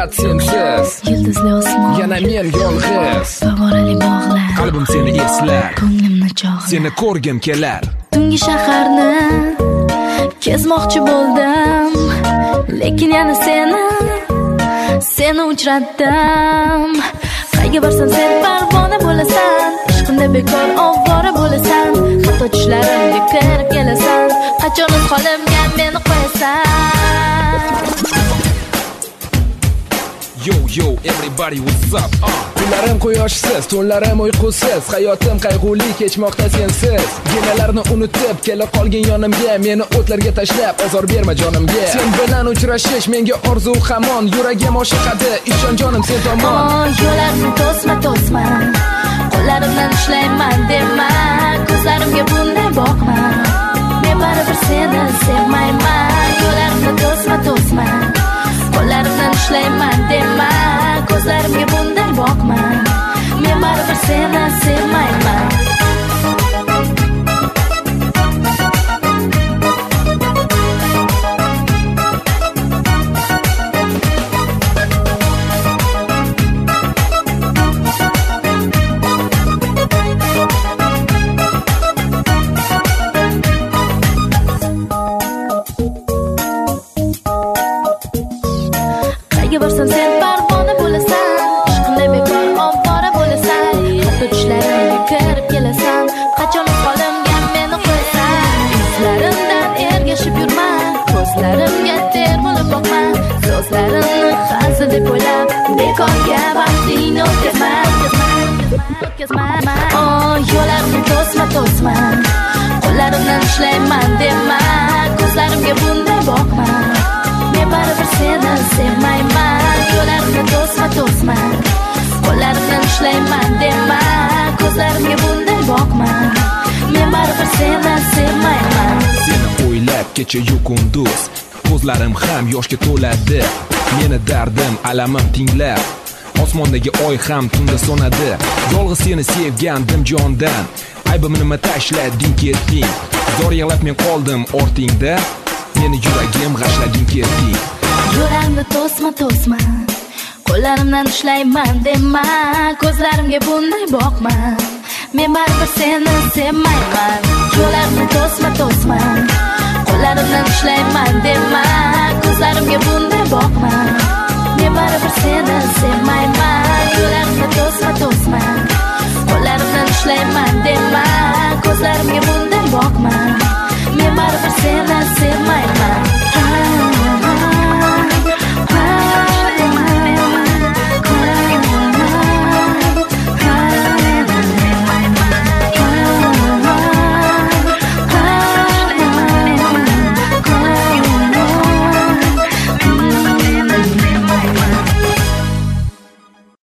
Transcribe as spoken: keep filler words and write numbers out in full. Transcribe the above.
faqat sensiz. Yulduzli osmon, yana men yolg'iz. favorali bog'lar, Qalbim seni eslar, ko'nglimni chog'lar. seni ko'rgim kelar. Tungi shaharni kezmoqchi bo'ldim, lekin yana seni seni uchratdim. Qayga borsam sen parvona bo'lasan, ishqimda bekor ovvora bo'lasan. Hatto tushlarimga kirib kelasan, qachon o'z qolimga meni qo'yasan. Yo yo everybody what's up? Uh. Kunlarim quyoshsiz, tunlarim uyqusiz, hayotim qayg'uli kechmoqda sensiz. Genalarni unutib kela qolgin yonimga, meni o'tlarga tashlab ozor berma jonimga. Sen bilan uchrashish menga orzu hamon, yuragim oshiqadi, ishon jonim sen tomon. Oh, yo'larni to'sma to'sma, qo'llarimdan ushlayman dema, ko'zlarimga bunday boqma. Men baribir seni sevmayman. Yo'larni to'sma to'sma, qo'llarimdan ushlayman dema, ko'zlarimga bunday boqma. Men baribir seni sevmayman. Qayga borsam sen parvona bo'lasan, ishqimda bekor ovvora bo'lasan. Hatto tushlarimga kirib kelasan, qachon qolimga meni qo'yasan. Izlarimdan ergashib yurma, ko'zlarimga ter bo'lib boqma. So'zlarimni hazil deb o'ylab, bekorga vaqtingni o'tkazma. Oh, yo'larni to'sma to'sma, qo'llarimdan ushlayman dema, ko'zlarimga bunday boqma. Men baribir seni sevmayman. Yo'larni to'sma to'sma, qo'llarimdan ushlayman dema, ko'zlarimga bunday boqma. Men baribir seni sevmayman. Seni o'ylab kecha-yu kunduz, ko'zlarim ham yoshga to'ladi. Meni dardim, alamim tinglab, osmondagi oy ham tunda so'nadi. Yolg'iz seni sevgandim jondan, aybimni nima tashlading ketding. Zor yig'lab men qoldim ortingda, meni yuragim g'ashlading ketding. Yo'larni to'sma to'sma, qo'llarimdan ushlayman dema, ko'zlarimga bunday boqma. Men baribir seni sevmayman. Yo'larni to'sma to'sma, qo'llarimdan ushlayman dema, ko'zlarimga bunday boqma. Men baribir seni sevmayman. Yo'larni to'sma to'sma,